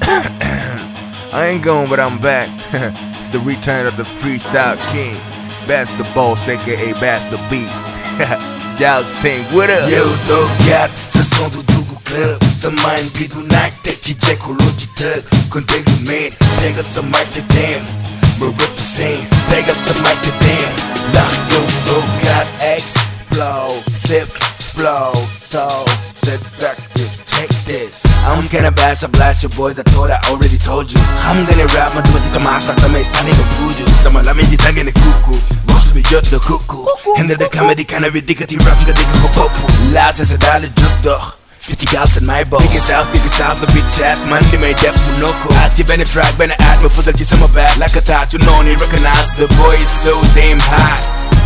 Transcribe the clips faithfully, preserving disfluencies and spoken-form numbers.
I ain't going, but I'm back. It's the return of the freestyle king, Bastard Boss, aka Bastard Beast. Y'all sing with us. Yo, dog, gat, ce son du Dougu Club. Sa mind bi du naaj teg ci jekkuloo ci tëg. Kon déglu meen, tegal sa mic te dem. Ma represent, tegal sa mic te dem. Ndax yow, dog, gat, explosive flow, so seductive. Check this. I'm gonna blast, I blast your boys. I thought I already told you. I'm gonna rap, ma duma ci sama sax damay sànni nga buuju. Sama lamiñ ji tàgge ne kuku. Box bi jot na kuku. Hinde de comedy kana bi dikkati rap nga dégg ko bopp. Laase sa daal di jóg dox. Fi ci gaal seen may boss. Diggi saaf, diggi saaf, the bitch ass man li may def mu nokko. At ci benn track, benn at ma fësal ci sama baat. Like a tattoo, no need recognize. The boy is so damn hot.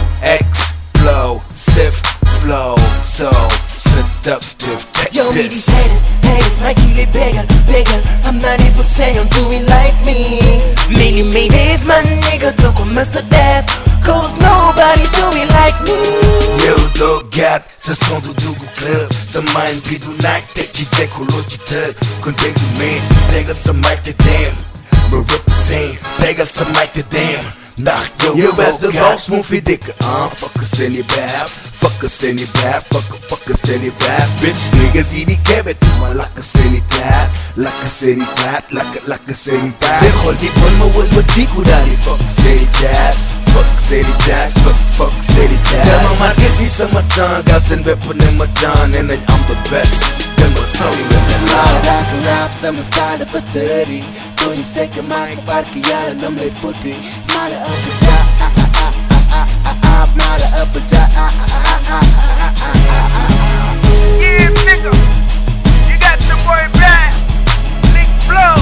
Explosive flow, so seductive. Check Yo, me this. these haters, haters, like you they bigger, bigger. I'm not here for saying I'm doing like me. Many made if my nigga don't come mess a death. Cause nobody do it like me. Yo, dog, gat, ce son du Dougu Club. Sa mind bi du naaj teg ci jekkuloo ci tëg. Kon déglu meen, tegal sa mic te dem. Ma represent, tegal sa mic te dem. Ndax yow, yow Bastard Boss moo fi dikk. Ah, fuck us any bad, fuck us any bad, fuck fuck us any bad. Bitch niggas yi di kebet, ma lakk seeni taat, lakk seeni taat, lakk lakk seeni taat. Seen xol di bon ma wël ma tiiku daal di fuck seeni jazz, fuck seeni jazz, fuck fuck seeni jazz. Dama marqué si sama temps, gal seen bépp ne ma temps, nee nañ am the best. Dem ba sori nga ne laaw. Rap rap sama style dafa tëri. Kon yi sekk mic barki yàlla nam lay futti. Maa la ëpp ja, ah ah ah ah ah ah, maa la ëpp ja, ah ah ah ah ah. Yeah, nigga, you got the boy back. Nick Flow,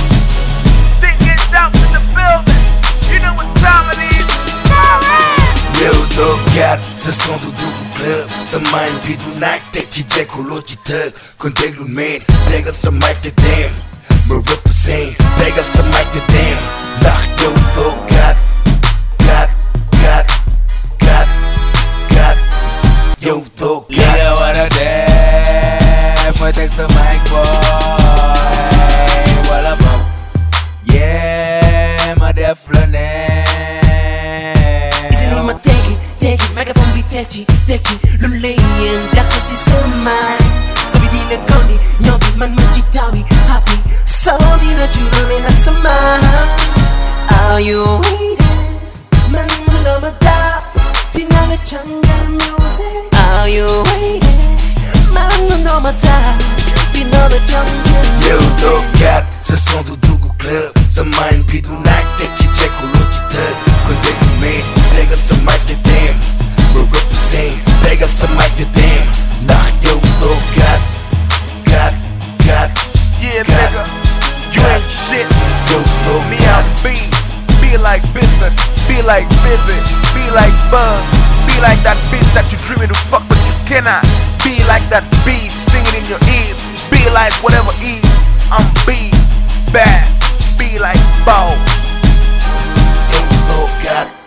Dickens out in the building. You know what time it is. Yo, dog, gat, ce son du Dougu Club. Sa mind bi du naaj teg ci jekkuloo ci tëg. Kon déglu meen, tegal sa mic te dem. Ma represent, tegal sa mic te dem. Ndax yow, dog, gat, gat, gat, gat, gat. Yo, dog, gat. Li nga war a def mooy teg sa mic boy, wala boog yeah ma def la neex. Easily ma take it, take it, microphone bi teg ci, teg ci. Lu lay yéen jaxas ci sa mind. So bi di la gondi, ñoo di man ma ci taw yi, happy. So dina juróomi na sa mind. Are you waiting? Man mënuloo ma dab, dina nga jàngal music. Are you waiting? Man mënuloo ma dab, dina nga jàngal music. Yo, dog, gat, ce son du Dougu Club. Sa mind bi du naaj teg ci jekkuloo ci tëg. Kon déglu meen, tegal sa mic te dem. Ma represent, tegal sa mic te dem. Ndax yow, dog, gat, gat, gat, Yeah, gat. nigga, you ain't shit. Yo, dog, Me, gat. I'm B. Be like business, be like busy, be like buzz, be like that bitch that you dreaming to fuck but you cannot. Be like that bee stinging in your ears, be like whatever is. I'm B, bass, be like bow. Yo, dog, gat.